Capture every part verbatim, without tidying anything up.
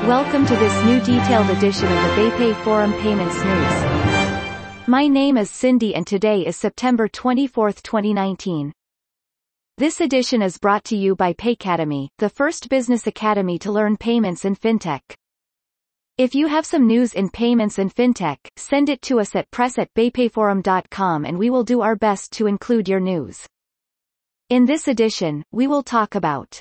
Welcome to this new detailed edition of the BayPay Forum Payments News. My name is Cindy and today is September twenty-fourth, twenty nineteen. This edition is brought to you by Paycademy, the first business academy to learn payments and fintech. If you have some news in payments and fintech, send it to us at press at baypayforum dot com and we will do our best to include your news. In this edition, we will talk about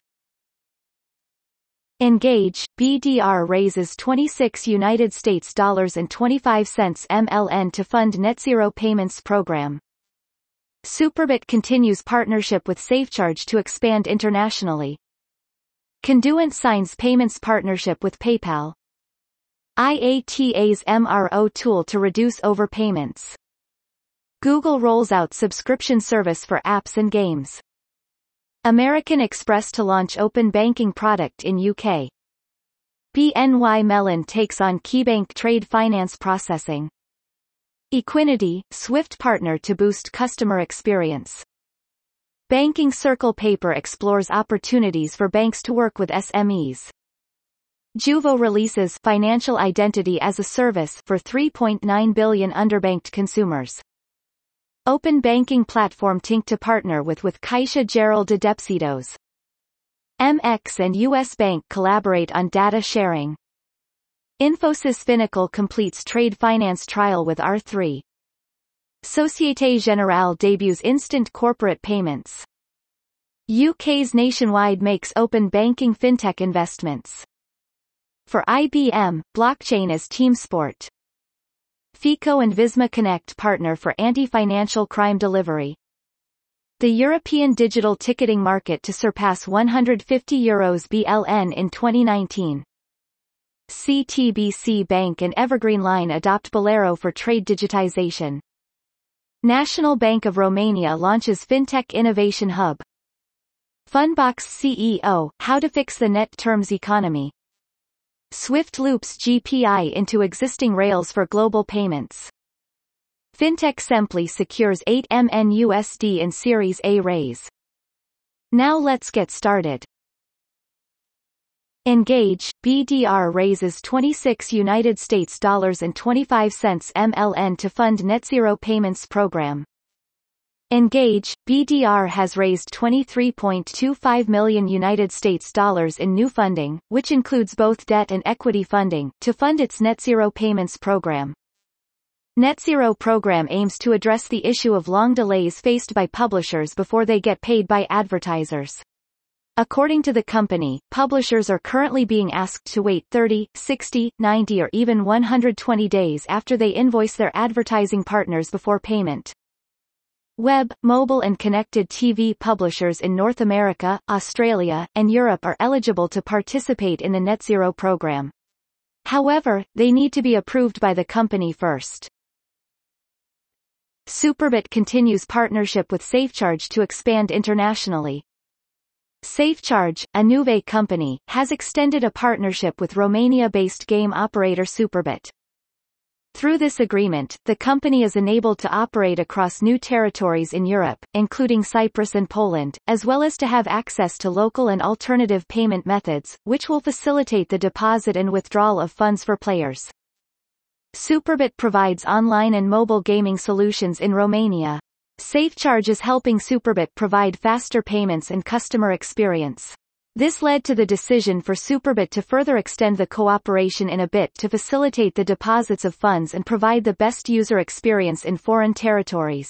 Engage, B D R raises twenty-six United States dollars and twenty-five cents M L N to fund net zero payments program. Superbit continues partnership with SafeCharge to expand internationally. Conduent signs payments partnership with PayPal. I A T A's M R O tool to reduce overpayments. Google rolls out subscription service for apps and games. American Express to launch open banking product in U K. B N Y Mellon takes on KeyBank trade finance processing. Equinity, Swift partner to boost customer experience. Banking Circle Paper explores opportunities for banks to work with S M Es. Juvo releases financial identity as a service for three point nine billion underbanked consumers. Open banking platform Tink to partner with with Caixa Geral de Depósitos. M X and U S Bank collaborate on data sharing. Infosys Finacle completes trade finance trial with R three. Société Générale debuts instant corporate payments. U K's Nationwide makes open banking fintech investments. For I B M, blockchain is team sport. FICO and Visma Connect partner for anti-financial crime delivery. The European digital ticketing market to surpass one hundred fifty euros B L N in twenty nineteen. C T B C Bank and Evergreen Line adopt Bolero for trade digitization. National Bank of Romania launches FinTech Innovation Hub. Funbox C E O, how to fix the net terms economy. Swift loops G P I into existing rails for global payments. Fintech Sempli secures eight million U S D in Series A raise. Now let's get started. Engage, B D R raises twenty-six United States dollars and twenty-five cents M L N to fund net zero payments program. Engage, B D R has raised twenty-three point two five million United States dollars in new funding, which includes both debt and equity funding, to fund its net zero payments program. Net zero program aims to address the issue of long delays faced by publishers before they get paid by advertisers. According to the company, publishers are currently being asked to wait thirty, sixty, ninety or even one hundred twenty days after they invoice their advertising partners before payment. Web, mobile and connected T V publishers in North America, Australia, and Europe are eligible to participate in the net zero program. However, they need to be approved by the company first. Superbit continues partnership with SafeCharge to expand internationally. SafeCharge, a Nuvei company, has extended a partnership with Romania-based game operator Superbit. Through this agreement, the company is enabled to operate across new territories in Europe, including Cyprus and Poland, as well as to have access to local and alternative payment methods, which will facilitate the deposit and withdrawal of funds for players. Superbit provides online and mobile gaming solutions in Romania. SafeCharge is helping Superbit provide faster payments and customer experience. This led to the decision for Superbit to further extend the cooperation in a bit to facilitate the deposits of funds and provide the best user experience in foreign territories.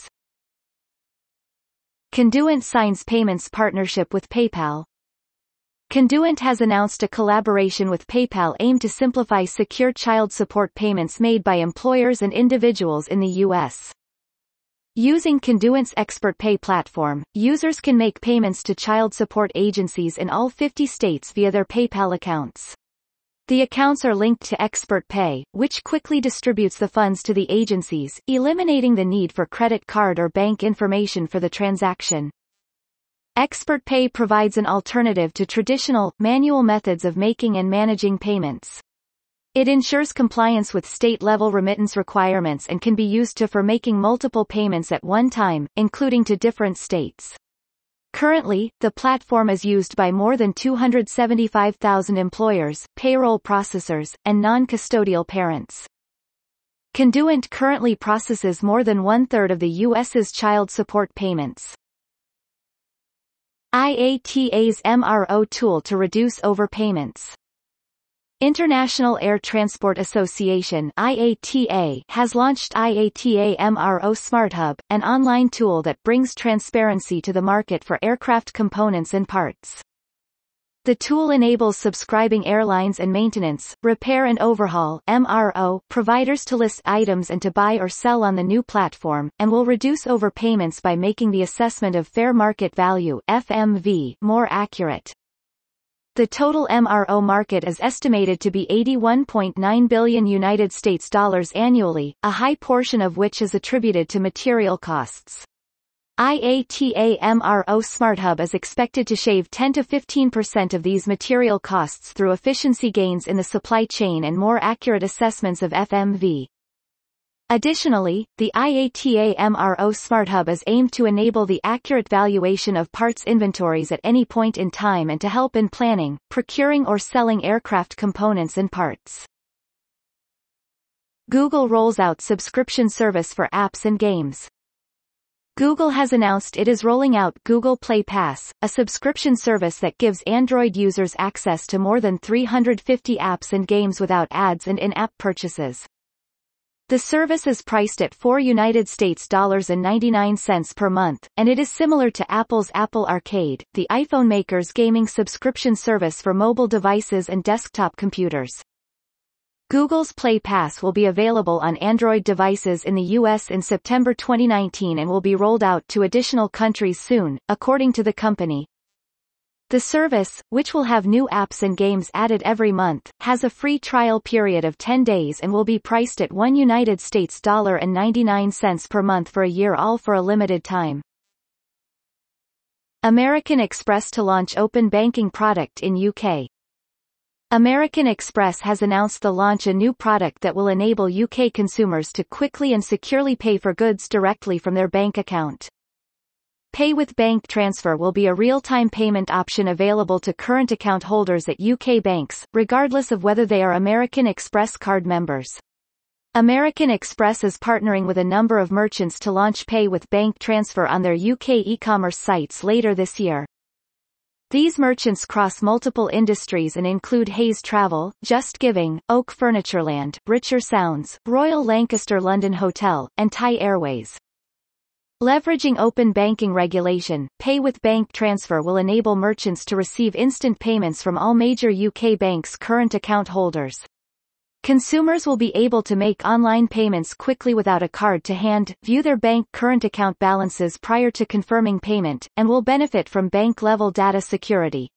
Conduent signs payments partnership with PayPal. Conduent has announced a collaboration with PayPal aimed to simplify secure child support payments made by employers and individuals in the U S Using Conduent's ExpertPay platform, users can make payments to child support agencies in all fifty states via their PayPal accounts. The accounts are linked to ExpertPay, which quickly distributes the funds to the agencies, eliminating the need for credit card or bank information for the transaction. ExpertPay provides an alternative to traditional, manual methods of making and managing payments. It ensures compliance with state-level remittance requirements and can be used to for making multiple payments at one time, including to different states. Currently, the platform is used by more than two hundred seventy-five thousand employers, payroll processors, and non-custodial parents. Conduent currently processes more than one-third of the U S's child support payments. I A T A's M R O tool to reduce overpayments. International Air Transport Association I A T A has launched I A T A M R O SmartHub, an online tool that brings transparency to the market for aircraft components and parts. The tool enables subscribing airlines and maintenance, repair and overhaul M R O providers to list items and to buy or sell on the new platform, and will reduce overpayments by making the assessment of fair market value F M V more accurate. The total M R O market is estimated to be eighty-one point nine billion United States dollars annually, a high portion of which is attributed to material costs. I A T A M R O SmartHub is expected to shave ten to fifteen percent of these material costs through efficiency gains in the supply chain and more accurate assessments of F M V. Additionally, the I A T A M R O SmartHub is aimed to enable the accurate valuation of parts inventories at any point in time and to help in planning, procuring or selling aircraft components and parts. Google rolls out subscription service for apps and games. Google has announced it is rolling out Google Play Pass, a subscription service that gives Android users access to more than three hundred fifty apps and games without ads and in-app purchases. The service is priced at four United States dollars and ninety-nine cents per month, and it is similar to Apple's Apple Arcade, the iPhone maker's gaming subscription service for mobile devices and desktop computers. Google's Play Pass will be available on Android devices in the U S in September twenty nineteen and will be rolled out to additional countries soon, according to the company. The service, which will have new apps and games added every month, has a free trial period of ten days and will be priced at one United States dollar and ninety-nine cents per month for a year, all for a limited time. American Express to launch open banking product in U K. American Express has announced the launch a new product that will enable U K consumers to quickly and securely pay for goods directly from their bank account. Pay with bank transfer will be a real-time payment option available to current account holders at U K banks, regardless of whether they are American Express card members. American Express is partnering with a number of merchants to launch pay with bank transfer on their U K e-commerce sites later this year. These merchants cross multiple industries and include Hayes Travel, Just Giving, Oak Furnitureland, Richer Sounds, Royal Lancaster London Hotel, and Thai Airways. Leveraging open banking regulation, pay with bank transfer will enable merchants to receive instant payments from all major U K banks' current account holders. Consumers will be able to make online payments quickly without a card to hand, view their bank current account balances prior to confirming payment, and will benefit from bank-level data security.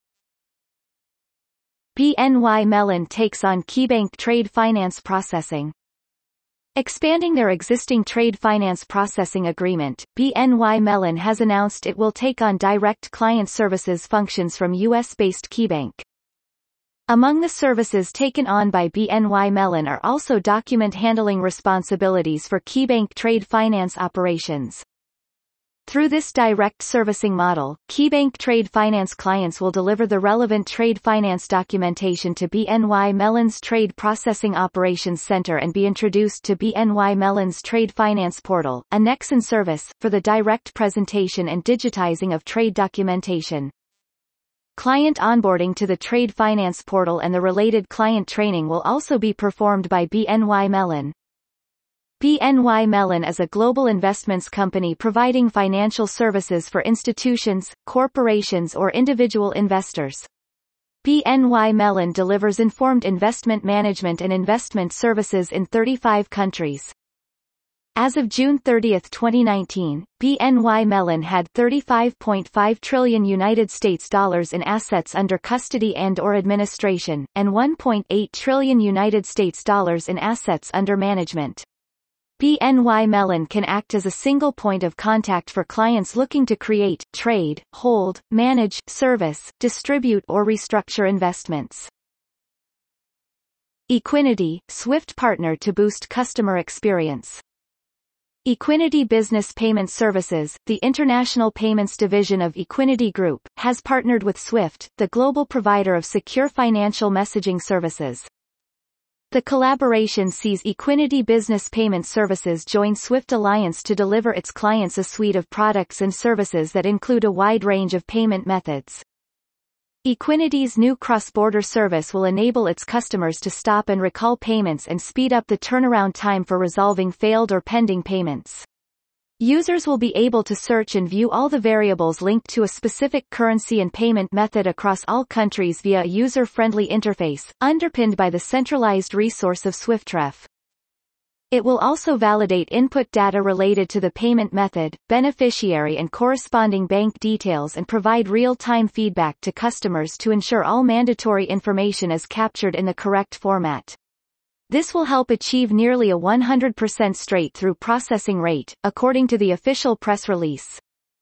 B N Y Mellon takes on KeyBank Trade Finance Processing. Expanding their existing trade finance processing agreement, B N Y Mellon has announced it will take on direct client services functions from U S-based KeyBank. Among the services taken on by B N Y Mellon are also document handling responsibilities for KeyBank trade finance operations. Through this direct servicing model, KeyBank Trade Finance clients will deliver the relevant trade finance documentation to B N Y Mellon's Trade Processing Operations Center and be introduced to B N Y Mellon's Trade Finance Portal, a Nexen service, for the direct presentation and digitizing of trade documentation. Client onboarding to the Trade Finance Portal and the related client training will also be performed by B N Y Mellon. B N Y Mellon is a global investments company providing financial services for institutions, corporations or individual investors. B N Y Mellon delivers informed investment management and investment services in thirty-five countries. As of June thirtieth twenty nineteen, B N Y Mellon had thirty-five point five trillion United States dollars in assets under custody and or administration, and one point eight trillion United States dollars in assets under management. B N Y Mellon can act as a single point of contact for clients looking to create, trade, hold, manage, service, distribute or restructure investments. Equiniti, Swift partner to boost customer experience. Equiniti Business Payment Services, the international payments division of Equiniti Group, has partnered with SWIFT, the global provider of secure financial messaging services. The collaboration sees Equiniti Business Payment Services join SWIFT Alliance to deliver its clients a suite of products and services that include a wide range of payment methods. Equiniti's new cross-border service will enable its customers to stop and recall payments and speed up the turnaround time for resolving failed or pending payments. Users will be able to search and view all the variables linked to a specific currency and payment method across all countries via a user-friendly interface, underpinned by the centralized resource of SwiftRef. It will also validate input data related to the payment method, beneficiary and corresponding bank details and provide real-time feedback to customers to ensure all mandatory information is captured in the correct format. This will help achieve nearly a one hundred percent straight-through processing rate, according to the official press release.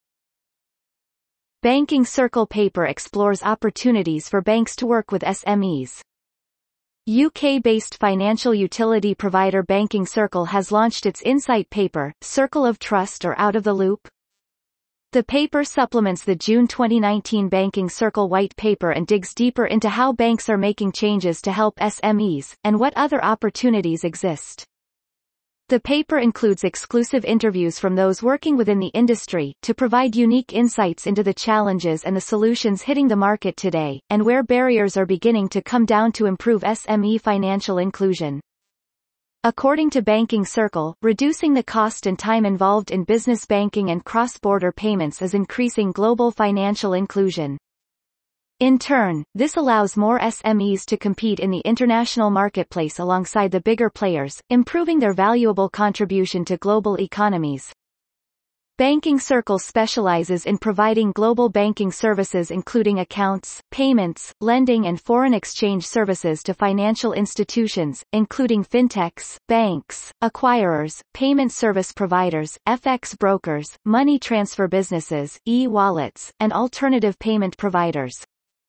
Banking Circle paper explores opportunities for banks to work with S M Es. U K-based financial utility provider Banking Circle has launched its insight paper, Circle of Trust or Out of the Loop. The paper supplements the June twenty nineteen Banking Circle white paper and digs deeper into how banks are making changes to help S M Es, and what other opportunities exist. The paper includes exclusive interviews from those working within the industry, to provide unique insights into the challenges and the solutions hitting the market today, and where barriers are beginning to come down to improve S M E financial inclusion. According to Banking Circle, reducing the cost and time involved in business banking and cross-border payments is increasing global financial inclusion. In turn, this allows more S M Es to compete in the international marketplace alongside the bigger players, improving their valuable contribution to global economies. Banking Circle specializes in providing global banking services including accounts, payments, lending and foreign exchange services to financial institutions, including fintechs, banks, acquirers, payment service providers, F X brokers, money transfer businesses, e-wallets, and alternative payment providers.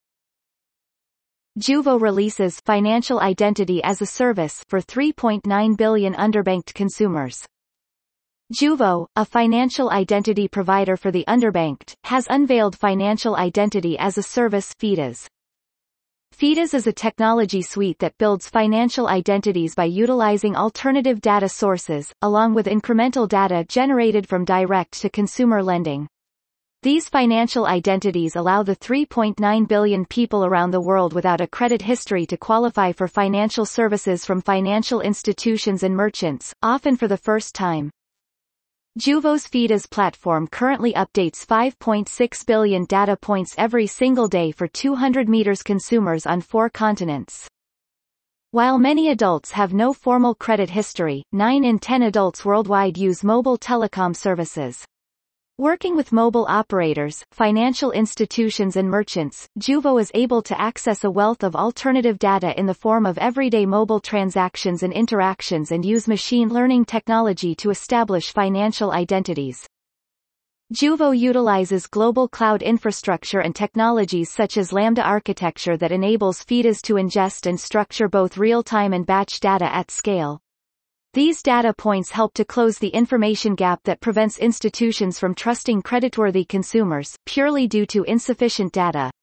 Juvo releases Financial Identity as a Service for three point nine billion underbanked consumers. Juvo, a financial identity provider for the underbanked, has unveiled Financial Identity as a Service (FIDAS). FIDAS is a technology suite that builds financial identities by utilizing alternative data sources, along with incremental data generated from direct-to-consumer lending. These financial identities allow the three point nine billion people around the world without a credit history to qualify for financial services from financial institutions and merchants, often for the first time. Juvo's FIDAS platform currently updates five point six billion data points every single day for two hundred million consumers on four continents. While many adults have no formal credit history, nine in ten adults worldwide use mobile telecom services. Working with mobile operators, financial institutions and merchants, Juvo is able to access a wealth of alternative data in the form of everyday mobile transactions and interactions and use machine learning technology to establish financial identities. Juvo utilizes global cloud infrastructure and technologies such as Lambda architecture that enables FIDAS to ingest and structure both real-time and batch data at scale. These data points help to close the information gap that prevents institutions from trusting creditworthy consumers, purely due to insufficient data.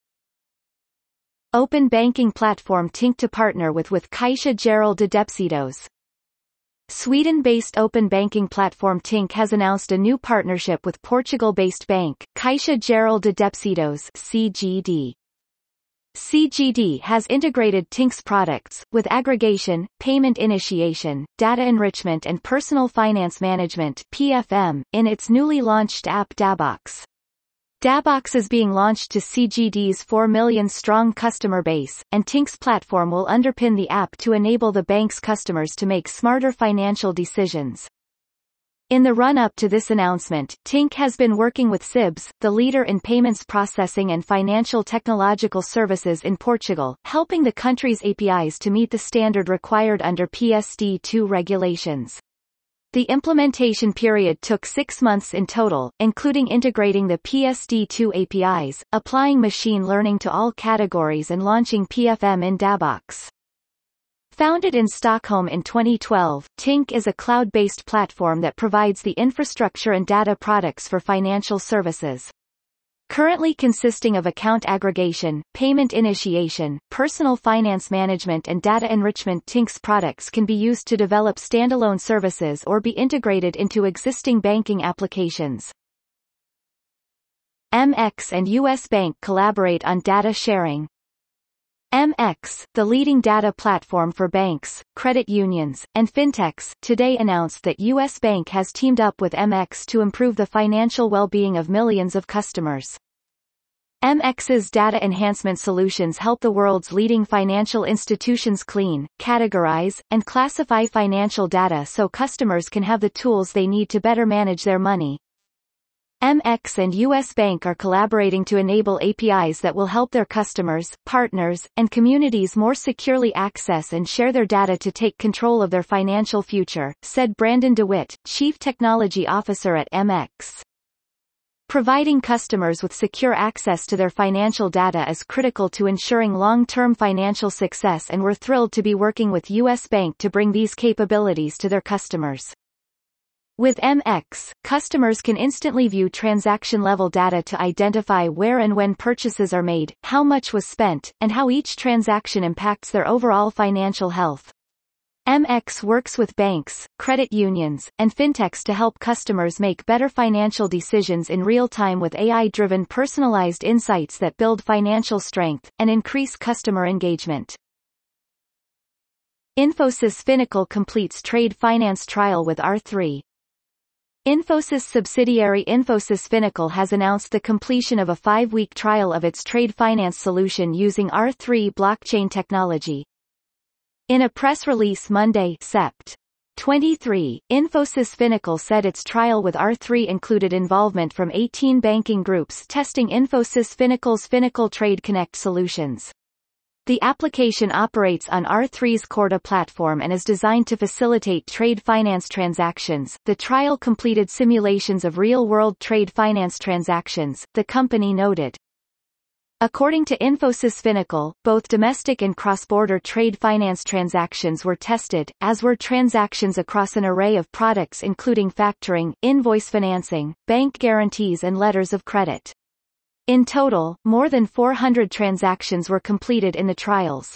Open banking platform Tink to partner with with Caixa Geral de Depósitos. Sweden-based open banking platform Tink has announced a new partnership with Portugal-based bank, Caixa Geral de Depósitos (C G D). C G D has integrated Tink's products, with aggregation, payment initiation, data enrichment and personal finance management P F M, in its newly launched app Dabox. Dabox is being launched to C G D's four million strong customer base, and Tink's platform will underpin the app to enable the bank's customers to make smarter financial decisions. In the run-up to this announcement, Tink has been working with C I B S, the leader in payments processing and financial technological services in Portugal, helping the country's A P Is to meet the standard required under P S D two regulations. The implementation period took six months in total, including integrating the P S D two A P Is, applying machine learning to all categories and launching P F M in Dabox. Founded in Stockholm in twenty twelve, Tink is a cloud-based platform that provides the infrastructure and data products for financial services. Currently consisting of account aggregation, payment initiation, personal finance management and data enrichment, Tink's products can be used to develop standalone services or be integrated into existing banking applications. M X and U S Bank collaborate on data sharing. M X, the leading data platform for banks, credit unions, and fintechs, today announced that U S Bank has teamed up with M X to improve the financial well-being of millions of customers. M X's data enhancement solutions help the world's leading financial institutions clean, categorize, and classify financial data so customers can have the tools they need to better manage their money. M X and U S Bank are collaborating to enable A P Is that will help their customers, partners, and communities more securely access and share their data to take control of their financial future, said Brandon DeWitt, Chief Technology Officer at M X. Providing customers with secure access to their financial data is critical to ensuring long-term financial success, and we're thrilled to be working with U S Bank to bring these capabilities to their customers. With M X, customers can instantly view transaction-level data to identify where and when purchases are made, how much was spent, and how each transaction impacts their overall financial health. M X works with banks, credit unions, and fintechs to help customers make better financial decisions in real time with A I-driven personalized insights that build financial strength and increase customer engagement. Infosys Finacle completes trade finance trial with R three. Infosys subsidiary Infosys Finacle has announced the completion of a five-week trial of its trade finance solution using R three blockchain technology. In a press release Monday, September twenty-third, Infosys Finacle said its trial with R three included involvement from eighteen banking groups testing Infosys Finacle's Finacle Trade Connect solutions. The application operates on R three's Corda platform and is designed to facilitate trade finance transactions. The trial completed simulations of real-world trade finance transactions, the company noted. According to Infosys Finacle, both domestic and cross-border trade finance transactions were tested, as were transactions across an array of products including factoring, invoice financing, bank guarantees and letters of credit. In total, more than four hundred transactions were completed in the trials.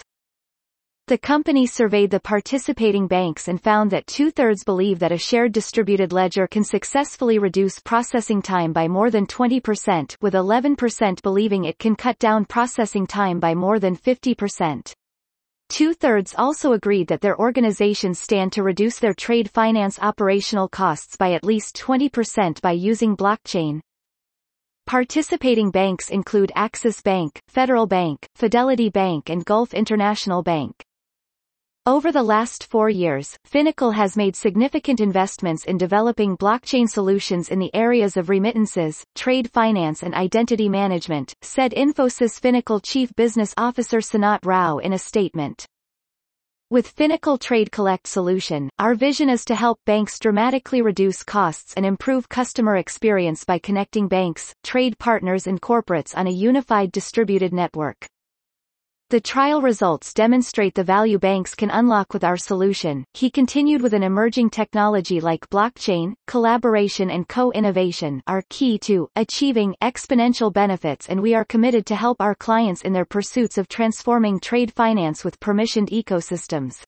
The company surveyed the participating banks and found that two-thirds believe that a shared distributed ledger can successfully reduce processing time by more than twenty percent, with eleven percent believing it can cut down processing time by more than fifty percent. Two-thirds also agreed that their organizations stand to reduce their trade finance operational costs by at least twenty percent by using blockchain. Participating banks include Axis Bank, Federal Bank, Fidelity Bank and Gulf International Bank. Over the last four years, Finacle has made significant investments in developing blockchain solutions in the areas of remittances, trade finance and identity management, said Infosys Finacle Chief Business Officer Sanat Rao in a statement. With Finacle Trade Collect solution, our vision is to help banks dramatically reduce costs and improve customer experience by connecting banks, trade partners and corporates on a unified distributed network. The trial results demonstrate the value banks can unlock with our solution, he continued. With an emerging technology like blockchain, collaboration and co-innovation are key to achieving exponential benefits, and we are committed to help our clients in their pursuits of transforming trade finance with permissioned ecosystems.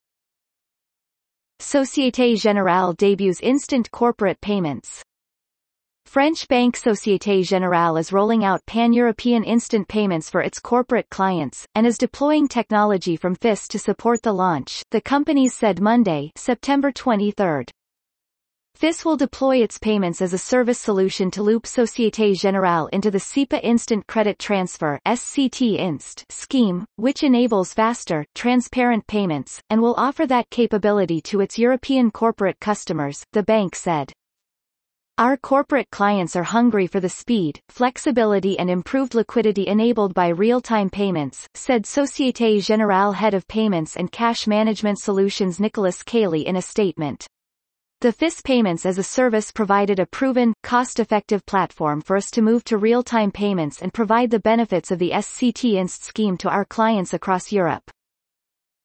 Société Générale debuts instant corporate payments. French bank Société Générale is rolling out pan-European instant payments for its corporate clients, and is deploying technology from F I S to support the launch, the companies said Monday, September twenty-third. F I S will deploy its payments as a service solution to loop Société Générale into the S E P A Instant Credit Transfer (S C T Inst) scheme, which enables faster, transparent payments, and will offer that capability to its European corporate customers, the bank said. Our corporate clients are hungry for the speed, flexibility and improved liquidity enabled by real-time payments, said Société Générale Head of Payments and Cash Management Solutions Nicolas Cayley in a statement. The F I S Payments as a Service provided a proven, cost-effective platform for us to move to real-time payments and provide the benefits of the S C T Inst scheme to our clients across Europe.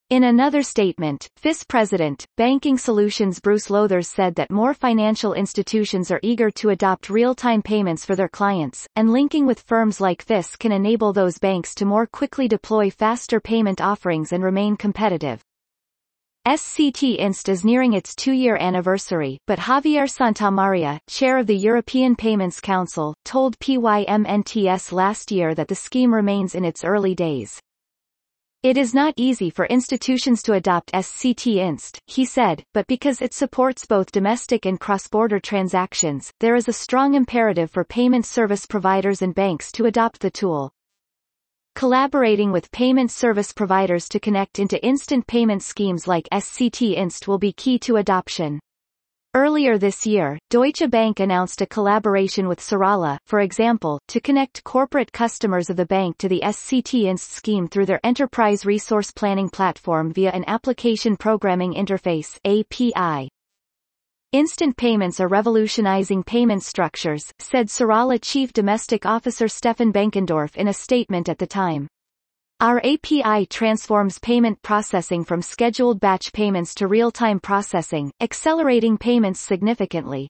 In another statement, F I S President, Banking Solutions Bruce Lothers said that more financial institutions are eager to adopt real-time payments for their clients, and linking with firms like F I S can enable those banks to more quickly deploy faster payment offerings and remain competitive. S C T Inst is nearing its two-year anniversary, but Javier Santamaria, chair of the European Payments Council, told P Y M N T S last year that the scheme remains in its early days. It is not easy for institutions to adopt S C T Inst, he said, but because it supports both domestic and cross-border transactions, there is a strong imperative for payment service providers and banks to adopt the tool. Collaborating with payment service providers to connect into instant payment schemes like S C T Inst will be key to adoption. Earlier this year, Deutsche Bank announced a collaboration with Serala, for example, to connect corporate customers of the bank to the S C T Inst scheme through their Enterprise Resource Planning platform via an Application Programming Interface A P I. Instant payments are revolutionizing payment structures, said Serala Chief Domestic Officer Stefan Benkendorf in a statement at the time. Our A P I transforms payment processing from scheduled batch payments to real-time processing, accelerating payments significantly.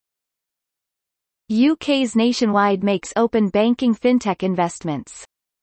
U K's Nationwide makes open banking fintech investments.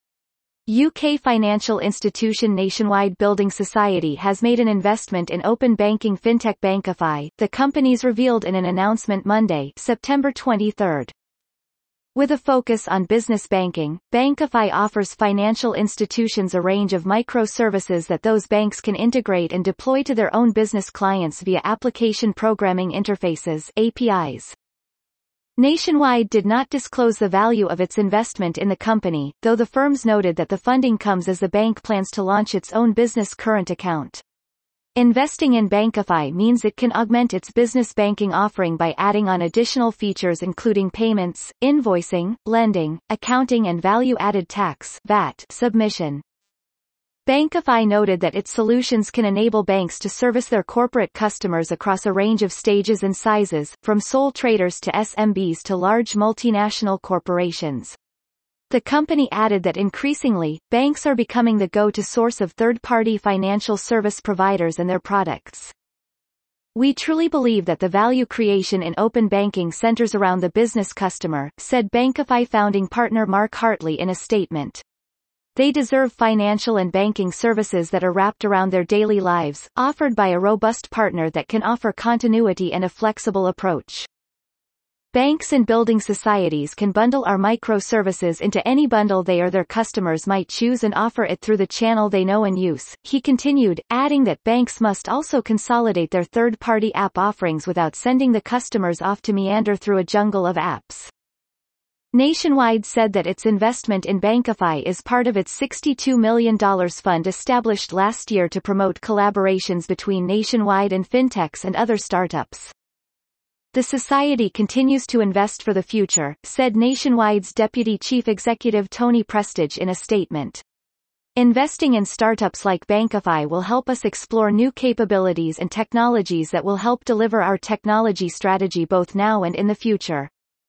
U K financial institution Nationwide Building Society has made an investment in open banking fintech Bankify, the companies revealed in an announcement Monday, September twenty-third. With a focus on business banking, Bankify offers financial institutions a range of microservices that those banks can integrate and deploy to their own business clients via Application Programming Interfaces A P Is. Nationwide did not disclose the value of its investment in the company, though the firms noted that the funding comes as the bank plans to launch its own business current account. Investing in Bankify means it can augment its business banking offering by adding on additional features including payments, invoicing, lending, accounting and value-added tax V A T submission. Bankify noted that its solutions can enable banks to service their corporate customers across a range of stages and sizes, from sole traders to S M Bs to large multinational corporations. The company added that increasingly, banks are becoming the go-to source of third-party financial service providers and their products. We truly believe that the value creation in open banking centers around the business customer, said Bankify founding partner Mark Hartley in a statement. They deserve financial and banking services that are wrapped around their daily lives, offered by a robust partner that can offer continuity and a flexible approach. Banks and building societies can bundle our microservices into any bundle they or their customers might choose and offer it through the channel they know and use, he continued, adding that banks must also consolidate their third-party app offerings without sending the customers off to meander through a jungle of apps. Nationwide said that its investment in Bankify is part of its sixty-two million dollars fund established last year to promote collaborations between Nationwide and fintechs and other startups. The society continues to invest for the future, said Nationwide's Deputy Chief Executive Tony Prestige in a statement. Investing in startups like Bankify will help us explore new capabilities and technologies that will help deliver our technology strategy both now and in the future.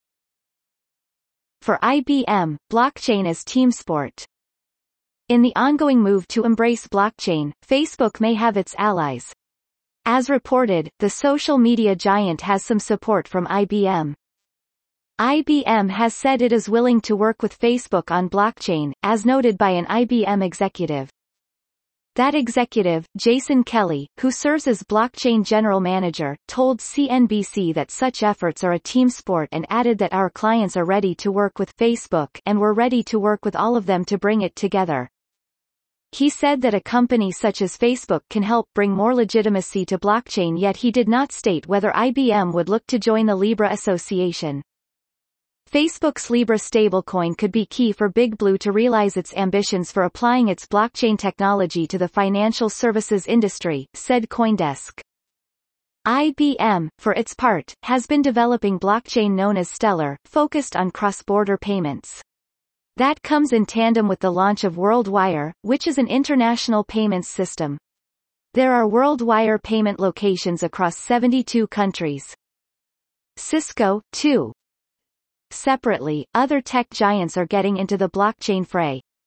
For I B M, blockchain is team sport. In the ongoing move to embrace blockchain, Facebook may have its allies. As reported, the social media giant has some support from I B M. I B M has said it is willing to work with Facebook on blockchain, as noted by an I B M executive. That executive, Jason Kelly, who serves as blockchain general manager, told C N B C that such efforts are a team sport and added that our clients are ready to work with Facebook and we're ready to work with all of them to bring it together. He said that a company such as Facebook can help bring more legitimacy to blockchain, yet he did not state whether I B M would look to join the Libra Association. Facebook's Libra stablecoin could be key for Big Blue to realize its ambitions for applying its blockchain technology to the financial services industry, said CoinDesk. I B M, for its part, has been developing blockchain known as Stellar, focused on cross-border payments. That comes in tandem with the launch of WorldWire, which is an international payments system. There are WorldWire payment locations across seventy-two countries. Cisco, too. Separately, other tech giants are getting into the blockchain fray.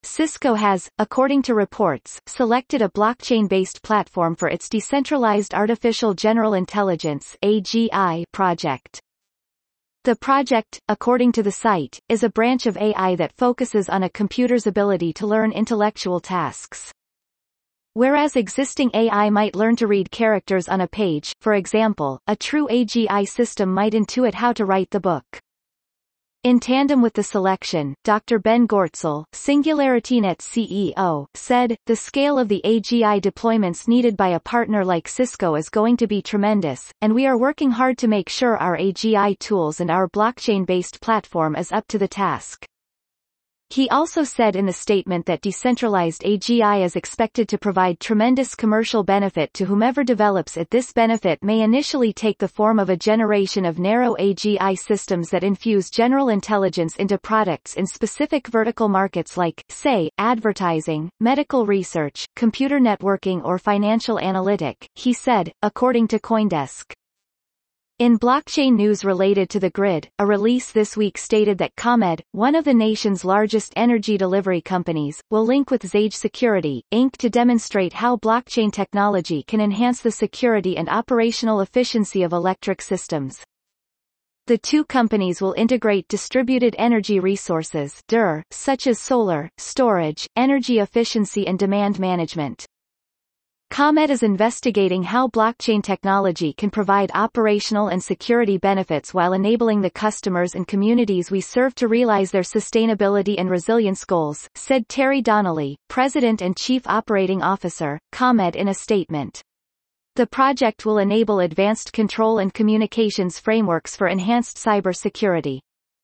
Cisco has, according to reports, selected a blockchain-based platform for its Decentralized Artificial General Intelligence (A G I) project. The project, according to the site, is a branch of A I that focuses on a computer's ability to learn intellectual tasks. Whereas existing A I might learn to read characters on a page, for example, a true A G I system might intuit how to write the book. In tandem with the selection, Doctor Ben Goertzel, SingularityNet C E O, said, "The scale of the A G I deployments needed by a partner like Cisco is going to be tremendous, and we are working hard to make sure our A G I tools and our blockchain-based platform is up to the task." He also said in the statement that decentralized A G I is expected to provide tremendous commercial benefit to whomever develops it. This benefit may initially take the form of a generation of narrow A G I systems that infuse general intelligence into products in specific vertical markets like, say, advertising, medical research, computer networking or financial analytic, he said, according to CoinDesk. In blockchain news related to the grid, a release this week stated that ComEd, one of the nation's largest energy delivery companies, will link with Zage Security, Incorporated to demonstrate how blockchain technology can enhance the security and operational efficiency of electric systems. The two companies will integrate distributed energy resources (D E R), such as solar, storage, energy efficiency and demand management. ComEd is investigating how blockchain technology can provide operational and security benefits while enabling the customers and communities we serve to realize their sustainability and resilience goals, said Terry Donnelly, President and Chief Operating Officer, ComEd in a statement. The project will enable advanced control and communications frameworks for enhanced cybersecurity.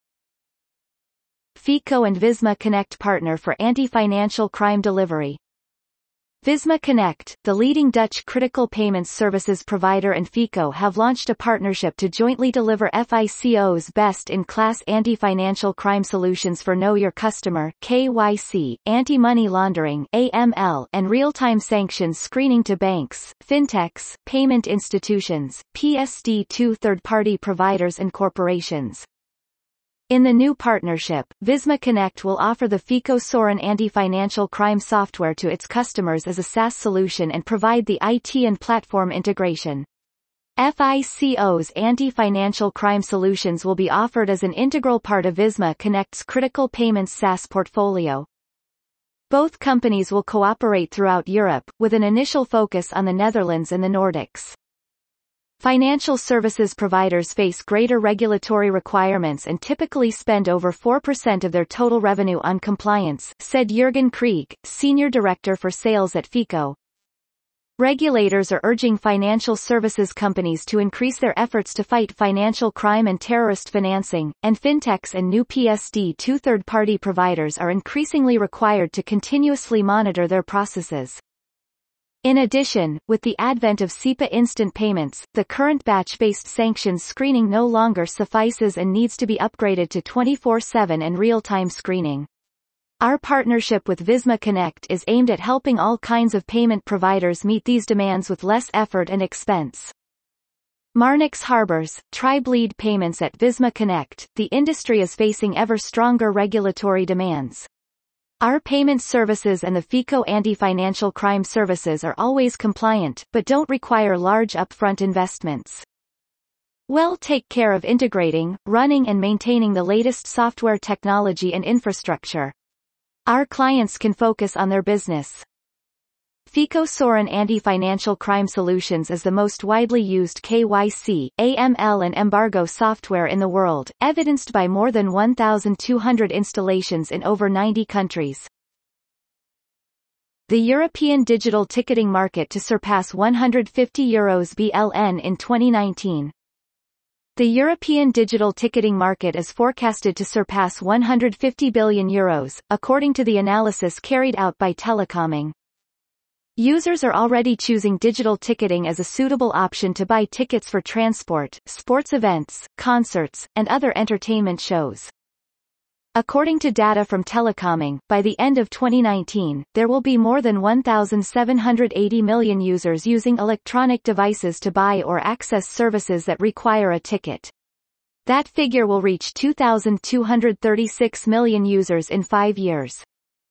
FICO and Visma Connect partner for anti-financial crime delivery. Visma Connect, the leading Dutch critical payments services provider, and FICO have launched a partnership to jointly deliver FICO's best-in-class anti-financial crime solutions for Know Your Customer (K Y C), anti-money laundering (A M L), and real-time sanctions screening to banks, fintechs, payment institutions, P S D to third-party providers and corporations. In the new partnership, Visma Connect will offer the FICO Sorin anti-financial crime software to its customers as a SaaS solution and provide the I T and platform integration. FICO's anti-financial crime solutions will be offered as an integral part of Visma Connect's critical payments SaaS portfolio. Both companies will cooperate throughout Europe, with an initial focus on the Netherlands and the Nordics. Financial services providers face greater regulatory requirements and typically spend over four percent of their total revenue on compliance, said Jürgen Krieg, Senior Director for Sales at FICO. Regulators are urging financial services companies to increase their efforts to fight financial crime and terrorist financing, and fintechs and new P S D to third-party providers are increasingly required to continuously monitor their processes. In addition, with the advent of SEPA instant payments, the current batch-based sanctions screening no longer suffices and needs to be upgraded to twenty-four seven and real-time screening. Our partnership with Visma Connect is aimed at helping all kinds of payment providers meet these demands with less effort and expense. Marnix Harbors, Tribe lead payments at Visma Connect. The industry is facing ever stronger regulatory demands. Our payment services and the FICO anti-financial crime services are always compliant, but don't require large upfront investments. We'll take care of integrating, running and maintaining the latest software technology and infrastructure. Our clients can focus on their business. FICO Sorin Anti-Financial Crime Solutions is the most widely used K Y C, A M L and embargo software in the world, evidenced by more than one thousand two hundred installations in over ninety countries. The European digital ticketing market to surpass one hundred fifty euros billion in twenty nineteen. The European digital ticketing market is forecasted to surpass one hundred fifty billion euros, according to the analysis carried out by Telecoming. Users are already choosing digital ticketing as a suitable option to buy tickets for transport, sports events, concerts, and other entertainment shows. According to data from Telecoming, by the end of twenty nineteen, there will be more than one thousand seven hundred eighty million users using electronic devices to buy or access services that require a ticket. That figure will reach two thousand two hundred thirty-six million users in five years.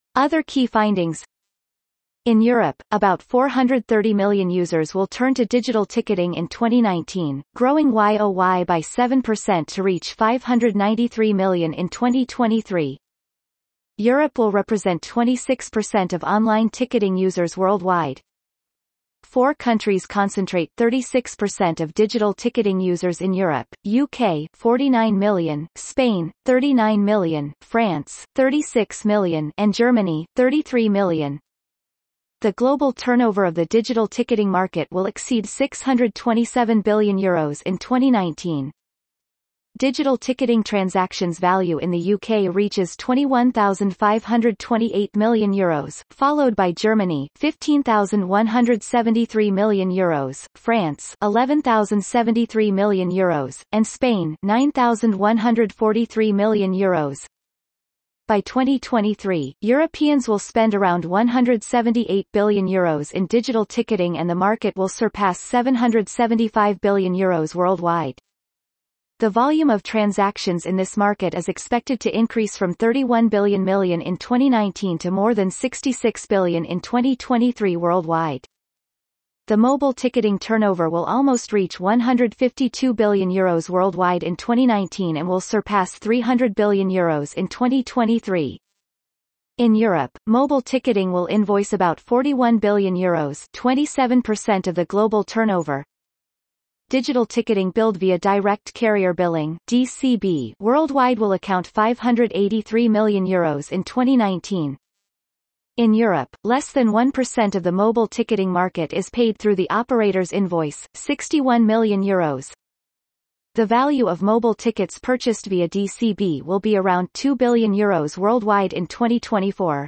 Other key findings. In Europe, about four hundred thirty million users will turn to digital ticketing in twenty nineteen, growing Y O Y by seven percent to reach five hundred ninety-three million in twenty twenty-three. Europe will represent twenty-six percent of online ticketing users worldwide. Four countries concentrate thirty-six percent of digital ticketing users in Europe: U K forty-nine million, Spain thirty-nine million, France thirty-six million, and Germany thirty-three million. The global turnover of the digital ticketing market will exceed six hundred twenty-seven billion euros in twenty nineteen. Digital ticketing transactions value in the U K reaches twenty-one thousand five hundred twenty-eight million euros, followed by Germany fifteen thousand one hundred seventy-three million euros, France eleven thousand seventy-three million euros, and Spain nine thousand one hundred forty-three million euros. By twenty twenty-three, Europeans will spend around one hundred seventy-eight billion euros in digital ticketing and the market will surpass seven hundred seventy-five billion euros worldwide. The volume of transactions in this market is expected to increase from thirty-one billion million in twenty nineteen to more than sixty-six billion in twenty twenty-three worldwide. The mobile ticketing turnover will almost reach one hundred fifty-two billion euros worldwide in twenty nineteen and will surpass three hundred billion euros in twenty twenty-three. In Europe, mobile ticketing will invoice about forty-one billion euros, twenty-seven percent of the global turnover. Digital ticketing billed via direct carrier billing (D C B) worldwide will account five hundred eighty-three million euros in twenty nineteen. In Europe, less than one percent of the mobile ticketing market is paid through the operator's invoice, sixty-one million euros. The value of mobile tickets purchased via D C B will be around two billion euros worldwide in twenty twenty-four.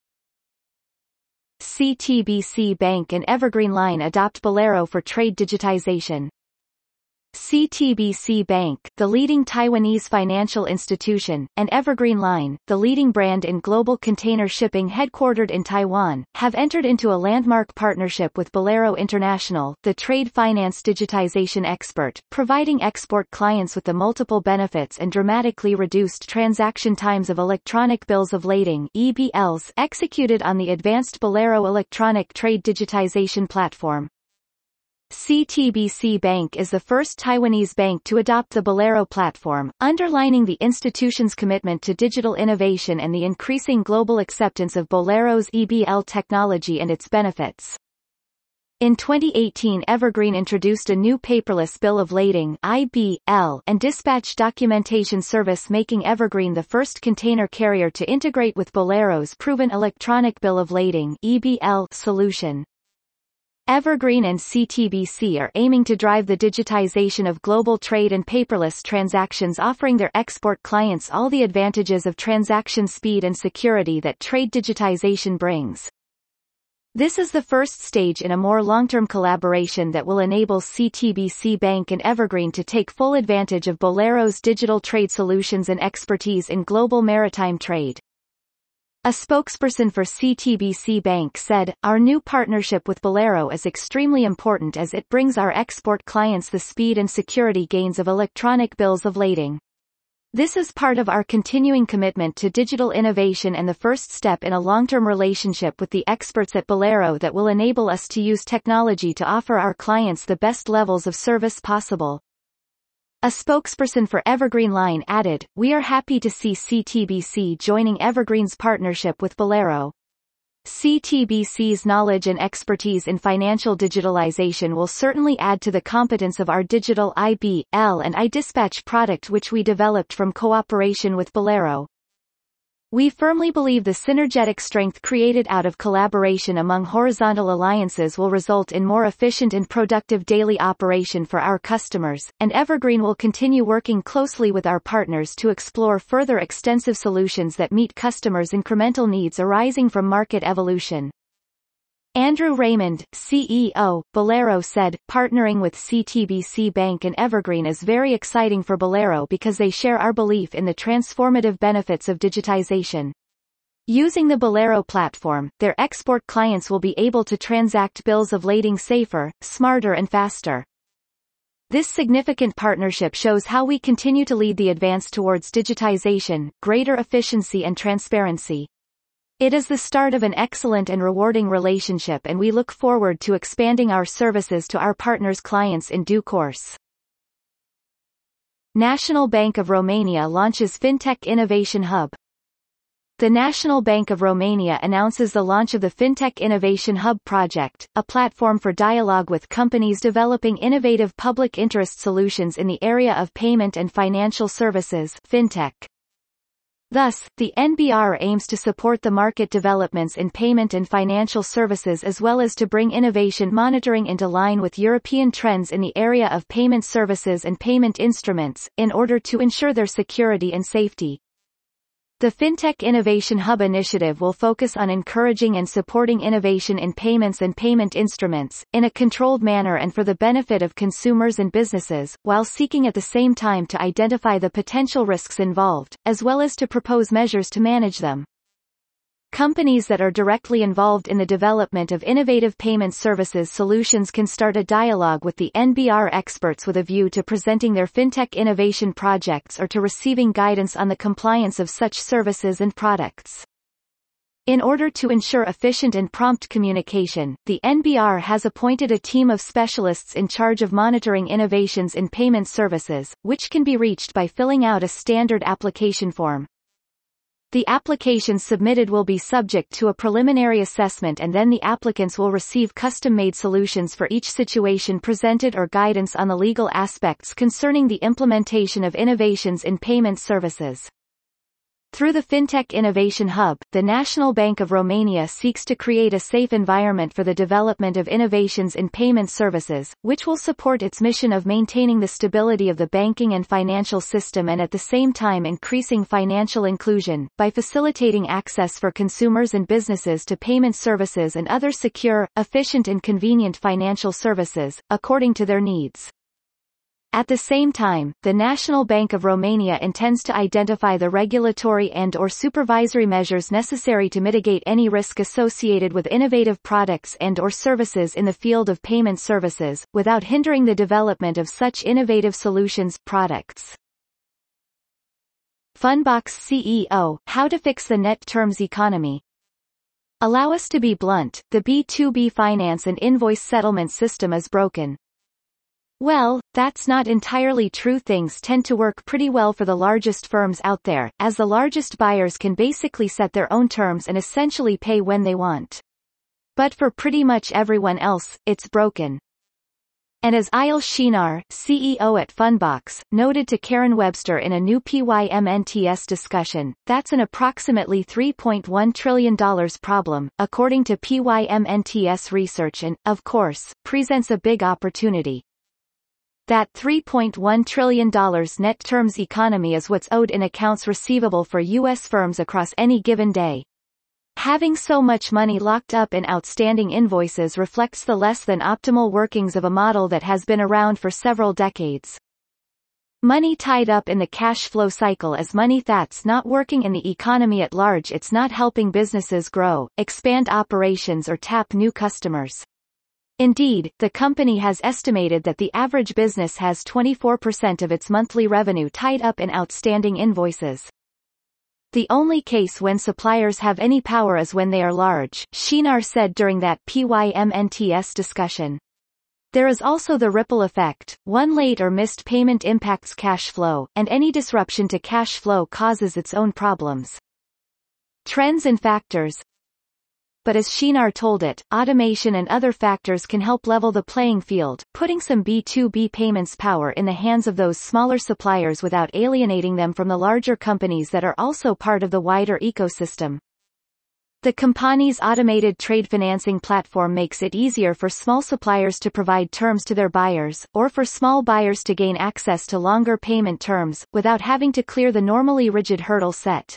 C T B C Bank and Evergreen Line adopt Bolero for trade digitization. C T B C Bank, the leading Taiwanese financial institution, and Evergreen Line, the leading brand in global container shipping headquartered in Taiwan, have entered into a landmark partnership with Bolero International, the trade finance digitization expert, providing export clients with the multiple benefits and dramatically reduced transaction times of electronic bills of lading (E B Ls) executed on the advanced Bolero electronic trade digitization platform. C T B C Bank is the first Taiwanese bank to adopt the Bolero platform, underlining the institution's commitment to digital innovation and the increasing global acceptance of Bolero's E B L technology and its benefits. In twenty eighteen, Evergreen introduced a new paperless bill of lading (I B L) and dispatch documentation service, making Evergreen the first container carrier to integrate with Bolero's proven electronic bill of lading (E B L) solution. Evergreen and C T B C are aiming to drive the digitization of global trade and paperless transactions, offering their export clients all the advantages of transaction speed and security that trade digitization brings. This is the first stage in a more long-term collaboration that will enable C T B C Bank and Evergreen to take full advantage of Bolero's digital trade solutions and expertise in global maritime trade. A spokesperson for C T B C Bank said, "Our new partnership with Bolero is extremely important as it brings our export clients the speed and security gains of electronic bills of lading. This is part of our continuing commitment to digital innovation and the first step in a long-term relationship with the experts at Bolero that will enable us to use technology to offer our clients the best levels of service possible." A spokesperson for Evergreen Line added, "We are happy to see C T B C joining Evergreen's partnership with Bolero. C T B C's knowledge and expertise in financial digitalization will certainly add to the competence of our digital I B L and iDispatch product, which we developed from cooperation with Bolero. We firmly believe the synergetic strength created out of collaboration among horizontal alliances will result in more efficient and productive daily operation for our customers, and Evergreen will continue working closely with our partners to explore further extensive solutions that meet customers' incremental needs arising from market evolution." Andrew Raymond, C E O, Bolero said, "Partnering with C T B C Bank and Evergreen is very exciting for Bolero because they share our belief in the transformative benefits of digitization. Using the Bolero platform, their export clients will be able to transact bills of lading safer, smarter and faster. This significant partnership shows how we continue to lead the advance towards digitization, greater efficiency and transparency. It is the start of an excellent and rewarding relationship, and we look forward to expanding our services to our partners' clients in due course. National Bank of Romania launches FinTech Innovation Hub. The National Bank of Romania announces the launch of the FinTech Innovation Hub project, a platform for dialogue with companies developing innovative public interest solutions in the area of payment and financial services (fintech). Thus, the N B R aims to support the market developments in payment and financial services as well as to bring innovation monitoring into line with European trends in the area of payment services and payment instruments, in order to ensure their security and safety. The FinTech Innovation Hub initiative will focus on encouraging and supporting innovation in payments and payment instruments, in a controlled manner and for the benefit of consumers and businesses, while seeking at the same time to identify the potential risks involved, as well as to propose measures to manage them. Companies that are directly involved in the development of innovative payment services solutions can start a dialogue with the N B R experts with a view to presenting their fintech innovation projects or to receiving guidance on the compliance of such services and products. In order to ensure efficient and prompt communication, the N B R has appointed a team of specialists in charge of monitoring innovations in payment services, which can be reached by filling out a standard application form. The applications submitted will be subject to a preliminary assessment, and then the applicants will receive custom-made solutions for each situation presented or guidance on the legal aspects concerning the implementation of innovations in payment services. Through the FinTech Innovation Hub, the National Bank of Romania seeks to create a safe environment for the development of innovations in payment services, which will support its mission of maintaining the stability of the banking and financial system and at the same time increasing financial inclusion, by facilitating access for consumers and businesses to payment services and other secure, efficient and convenient financial services, according to their needs. At the same time, the National Bank of Romania intends to identify the regulatory and/or supervisory measures necessary to mitigate any risk associated with innovative products and/or services in the field of payment services, without hindering the development of such innovative solutions products. Fundbox C E O, How to Fix the Net Terms Economy. Allow us to be blunt, the B two B finance and invoice settlement system is broken. Well, that's not entirely true. Things tend to work pretty well for the largest firms out there, as the largest buyers can basically set their own terms and essentially pay when they want. But for pretty much everyone else, it's broken. And as Eyal Shinar, C E O at Fundbox, noted to Karen Webster in a new P Y M N T S discussion, that's an approximately three point one trillion dollars problem, according to P Y M N T S research, and, of course, presents a big opportunity. That three point one trillion dollars net terms economy is what's owed in accounts receivable for U S firms across any given day. Having so much money locked up in outstanding invoices reflects the less than optimal workings of a model that has been around for several decades. Money tied up in the cash flow cycle is money that's not working in the economy at large. It's not helping businesses grow, expand operations or tap new customers. Indeed, the company has estimated that the average business has twenty-four percent of its monthly revenue tied up in outstanding invoices. The only case when suppliers have any power is when they are large, Shinar said during that P Y M N T S discussion. There is also the ripple effect. One late or missed payment impacts cash flow, and any disruption to cash flow causes its own problems. Trends and factors. But as Shinar told it, automation and other factors can help level the playing field, putting some B two B payments power in the hands of those smaller suppliers without alienating them from the larger companies that are also part of the wider ecosystem. The company's automated trade financing platform makes it easier for small suppliers to provide terms to their buyers, or for small buyers to gain access to longer payment terms, without having to clear the normally rigid hurdle set.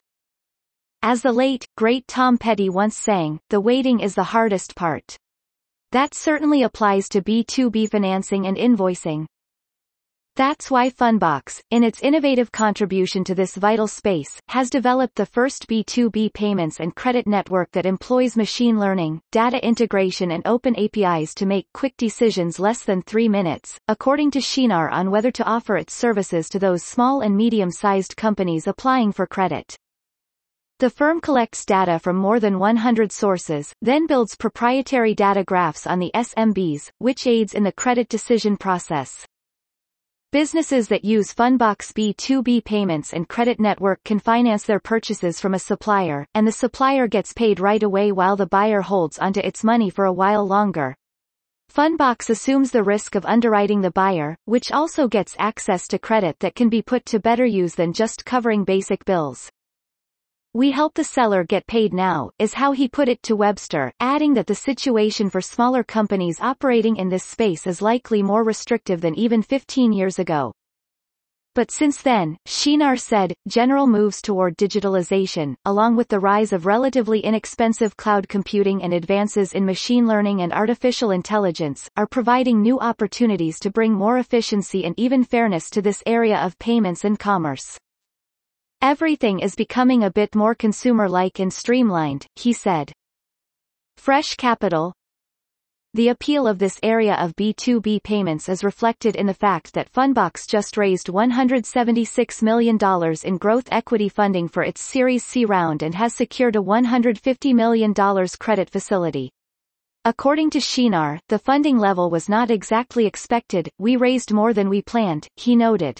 As the late, great Tom Petty once sang, the waiting is the hardest part. That certainly applies to B two B financing and invoicing. That's why Fundbox, in its innovative contribution to this vital space, has developed the first B two B payments and credit network that employs machine learning, data integration and open A P Is to make quick decisions less than three minutes, according to Shinar, on whether to offer its services to those small and medium-sized companies applying for credit. The firm collects data from more than one hundred sources, then builds proprietary data graphs on the S M Bs, which aids in the credit decision process. Businesses that use Fundbox B two B payments and credit network can finance their purchases from a supplier, and the supplier gets paid right away while the buyer holds onto its money for a while longer. Fundbox assumes the risk of underwriting the buyer, which also gets access to credit that can be put to better use than just covering basic bills. "We help the seller get paid now," is how he put it to Webster, adding that the situation for smaller companies operating in this space is likely more restrictive than even fifteen years ago. But since then, Shinar said, general moves toward digitalization, along with the rise of relatively inexpensive cloud computing and advances in machine learning and artificial intelligence, are providing new opportunities to bring more efficiency and even fairness to this area of payments and commerce. "Everything is becoming a bit more consumer-like and streamlined," he said. Fresh Capital. The appeal of this area of B two B payments is reflected in the fact that Fundbox just raised one hundred seventy-six million dollars in growth equity funding for its Series C round and has secured a one hundred fifty million dollars credit facility. According to Shinar, the funding level was not exactly expected, "We raised more than we planned," he noted.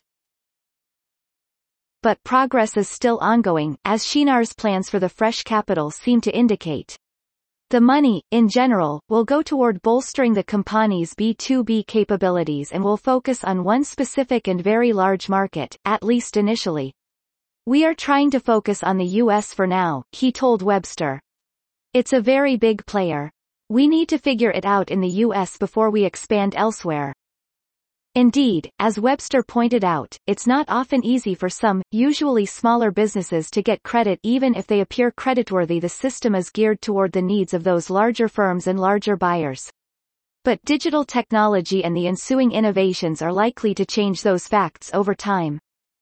But progress is still ongoing, as Shinar's plans for the fresh capital seem to indicate. The money, in general, will go toward bolstering the company's B two B capabilities and will focus on one specific and very large market, at least initially. "We are trying to focus on the U S for now," he told Webster. "It's a very big player. We need to figure it out in the U S before we expand elsewhere." Indeed, as Webster pointed out, it's not often easy for some, usually smaller businesses to get credit even if they appear creditworthy. The system is geared toward the needs of those larger firms and larger buyers. But digital technology and the ensuing innovations are likely to change those facts over time.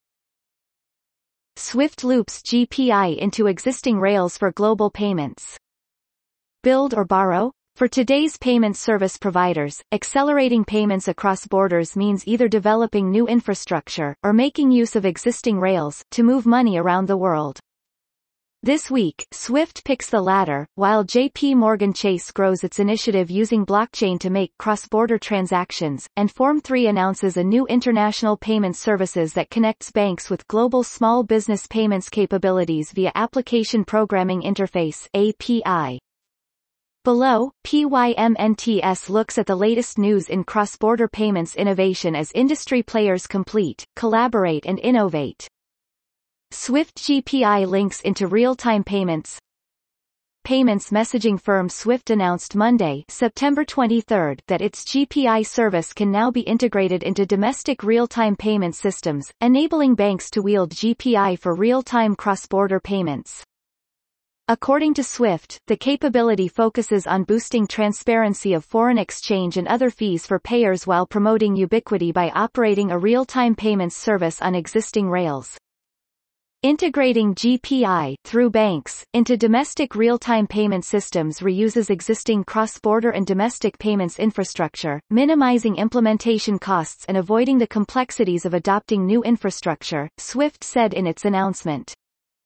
Swift loops G P I into existing rails for global payments. Build or borrow? For today's payment service providers, accelerating payments across borders means either developing new infrastructure, or making use of existing rails, to move money around the world. This week, Swift picks the latter, while J P Morgan Chase grows its initiative using blockchain to make cross-border transactions, and Form three announces a new international payment services that connects banks with global small business payments capabilities via Application Programming Interface A P I. Below, P Y M N T S looks at the latest news in cross-border payments innovation as industry players complete, collaborate and innovate. Swift G P I links into real-time payments. Payments messaging firm Swift announced Monday, September twenty-third, that its G P I service can now be integrated into domestic real-time payment systems, enabling banks to wield G P I for real-time cross-border payments. According to Swift, the capability focuses on boosting transparency of foreign exchange and other fees for payers while promoting ubiquity by operating a real-time payments service on existing rails. Integrating G P I, through banks, into domestic real-time payment systems reuses existing cross-border and domestic payments infrastructure, minimizing implementation costs and avoiding the complexities of adopting new infrastructure, Swift said in its announcement.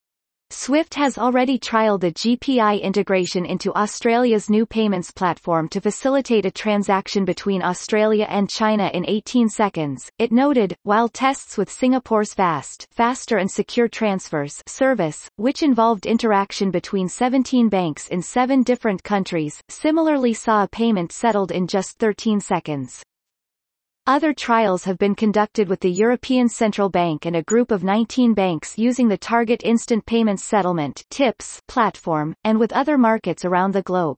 Swift has already trialed the G P I integration into Australia's new payments platform to facilitate a transaction between Australia and China in eighteen seconds, it noted, while tests with Singapore's Fast, Faster and Secure Transfers service, which involved interaction between seventeen banks in seven different countries, similarly saw a payment settled in just thirteen seconds. Other trials have been conducted with the European Central Bank and a group of nineteen banks using the Target Instant Payments Settlement (T I P S) platform, and with other markets around the globe.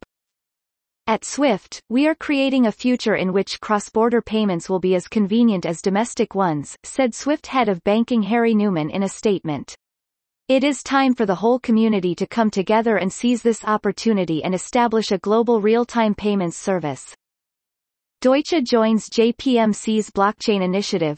At Swift, we are creating a future in which cross-border payments will be as convenient as domestic ones, said Swift head of banking Harry Newman in a statement. It is time for the whole community to come together and seize this opportunity and establish a global real-time payments service. Deutsche joins J P M C's blockchain initiative.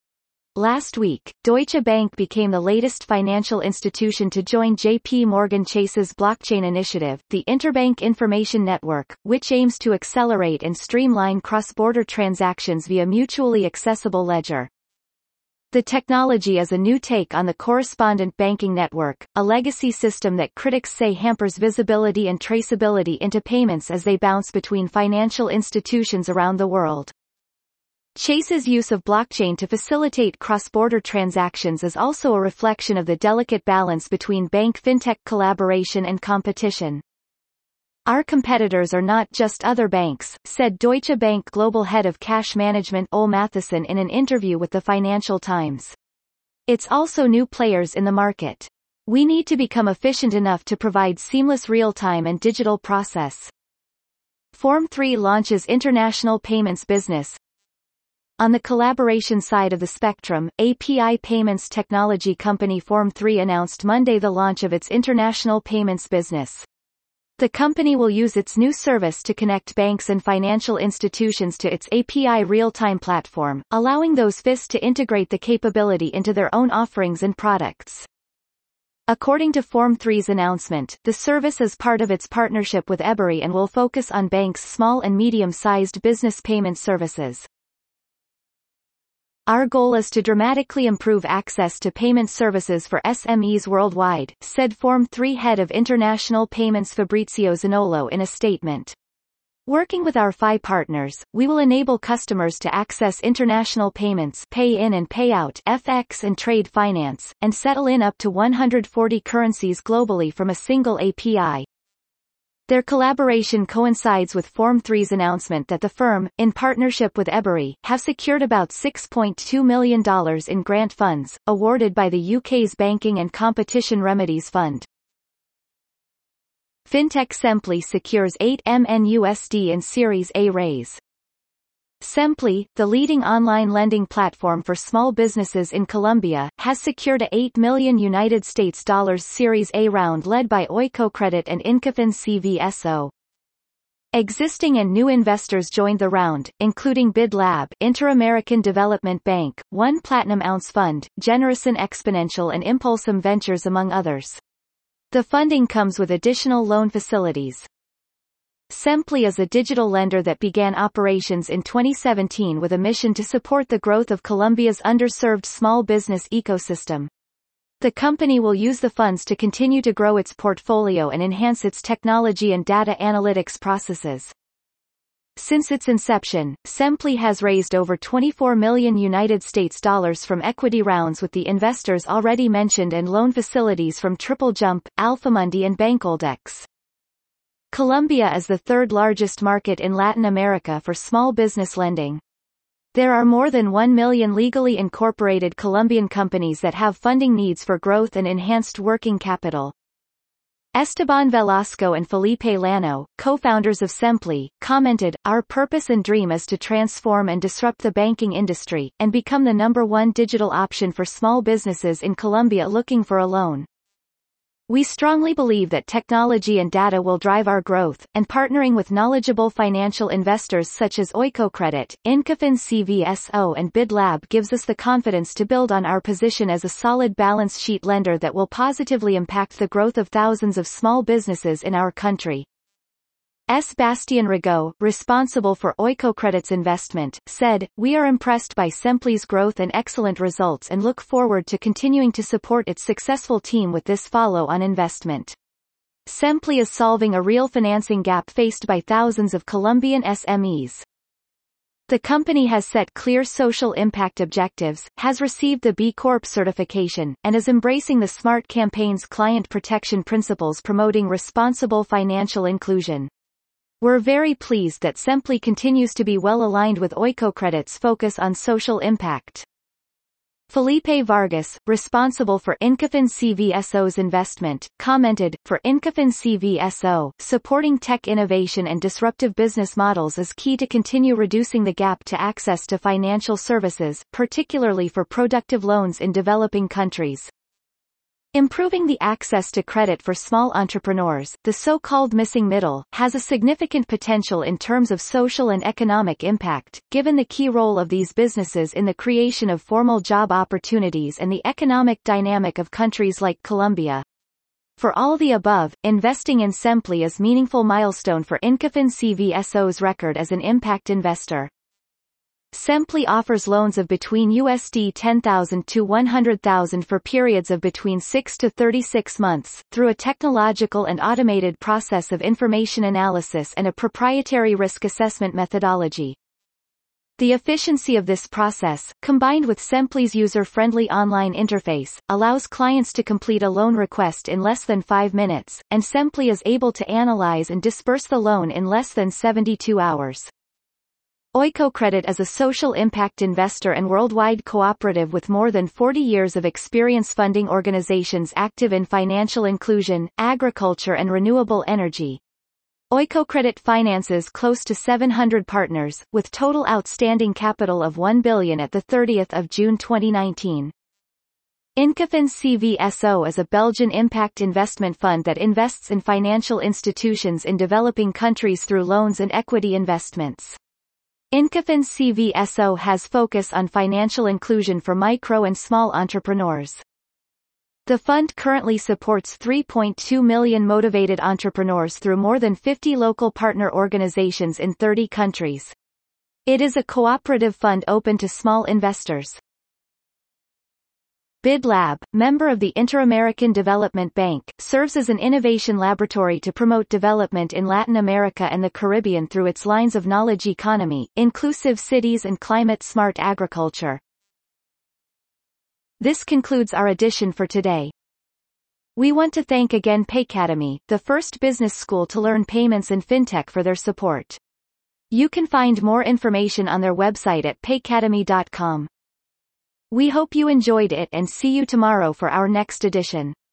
Last week, Deutsche Bank became the latest financial institution to join J P Morgan Chase's blockchain initiative, the Interbank Information Network, which aims to accelerate and streamline cross-border transactions via mutually accessible ledger. The technology is a new take on the correspondent banking network, a legacy system that critics say hampers visibility and traceability into payments as they bounce between financial institutions around the world. Chase's use of blockchain to facilitate cross-border transactions is also a reflection of the delicate balance between bank fintech collaboration and competition. Our competitors are not just other banks, said Deutsche Bank Global Head of Cash Management Ole Matheson in an interview with the Financial Times. It's also new players in the market. We need to become efficient enough to provide seamless real-time and digital process. Form three launches international payments business. On the collaboration side of the spectrum, A P I payments technology company Form three announced Monday the launch of its international payments business. The company will use its new service to connect banks and financial institutions to its A P I real-time platform, allowing those F I S to integrate the capability into their own offerings and products. According to Form three's announcement, the service is part of its partnership with Ebury and will focus on banks' small and medium-sized business payment services. Our goal is to dramatically improve access to payment services for S M Es worldwide, said Form three head of international payments Fabrizio Zanolo in a statement. Working with our F I partners, we will enable customers to access international payments, pay in and pay out, F X and trade finance, and settle in up to one hundred forty currencies globally from a single A P I. Their collaboration coincides with Form three's announcement that the firm, in partnership with Ebury, have secured about six point two million dollars in grant funds, awarded by the U K's Banking and Competition Remedies Fund. Fintech Sempli secures eight million U S D in Series A raise. Sempli, the leading online lending platform for small businesses in Colombia, has secured a eight million United States dollars Series A round led by Oikocredit and Incofin C V S O. Existing and new investors joined the round, including BidLab, Inter-American Development Bank, One Platinum Ounce Fund, Generation Exponential and Impulsum Ventures among others. The funding comes with additional loan facilities. Sempli is a digital lender that began operations in twenty seventeen with a mission to support the growth of Colombia's underserved small business ecosystem. The company will use the funds to continue to grow its portfolio and enhance its technology and data analytics processes. Since its inception, Sempli has raised over twenty-four million United States dollars from equity rounds with the investors already mentioned and loan facilities from Triple Jump, Alphamundi and Bancoldex. Colombia is the third largest market in Latin America for small business lending. There are more than one million legally incorporated Colombian companies that have funding needs for growth and enhanced working capital. Esteban Velasco and Felipe Lano, co-founders of Sempli, commented, "Our purpose and dream is to transform and disrupt the banking industry, and become the number one digital option for small businesses in Colombia looking for a loan. We strongly believe that technology and data will drive our growth, and partnering with knowledgeable financial investors such as Oikocredit, Incofin C V S O and BidLab gives us the confidence to build on our position as a solid balance sheet lender that will positively impact the growth of thousands of small businesses in our country." S. Bastien Rigaud, responsible for Oikocredit's investment, said, "We are impressed by Sempli's growth and excellent results and look forward to continuing to support its successful team with this follow-on investment. Sempli is solving a real financing gap faced by thousands of Colombian S M Es. The company has set clear social impact objectives, has received the B Corp certification, and is embracing the Smart Campaign's client protection principles promoting responsible financial inclusion. We're very pleased that Sempli continues to be well aligned with Oikocredit's focus on social impact." Felipe Vargas, responsible for Incofin C V S O's investment, commented, "For Incofin C V S O, supporting tech innovation and disruptive business models is key to continue reducing the gap to access to financial services, particularly for productive loans in developing countries. Improving the access to credit for small entrepreneurs, the so-called missing middle, has a significant potential in terms of social and economic impact, given the key role of these businesses in the creation of formal job opportunities and the economic dynamic of countries like Colombia. For all the above, investing in Sempli is a meaningful milestone for Incofin C V S O's record as an impact investor." Sempli offers loans of between U S D ten thousand to one hundred thousand for periods of between six to thirty-six months, through a technological and automated process of information analysis and a proprietary risk assessment methodology. The efficiency of this process, combined with Sempli's user-friendly online interface, allows clients to complete a loan request in less than five minutes, and Sempli is able to analyze and disperse the loan in less than seventy-two hours. Oikocredit is a social impact investor and worldwide cooperative with more than forty years of experience funding organizations active in financial inclusion, agriculture and renewable energy. Oikocredit finances close to seven hundred partners, with total outstanding capital of one billion dollars at the thirtieth of June twenty nineteen. Inkefin C V S O is a Belgian impact investment fund that invests in financial institutions in developing countries through loans and equity investments. Inkefin C V S O has focus on financial inclusion for micro and small entrepreneurs. The fund currently supports three point two million motivated entrepreneurs through more than fifty local partner organizations in thirty countries. It is a cooperative fund open to small investors. BidLab, member of the Inter-American Development Bank, serves as an innovation laboratory to promote development in Latin America and the Caribbean through its lines of knowledge economy, inclusive cities and climate-smart agriculture. This concludes our edition for today. We want to thank again Paycademy, the first business school to learn payments and fintech, for their support. You can find more information on their website at paycademy dot com. We hope you enjoyed it and see you tomorrow for our next edition.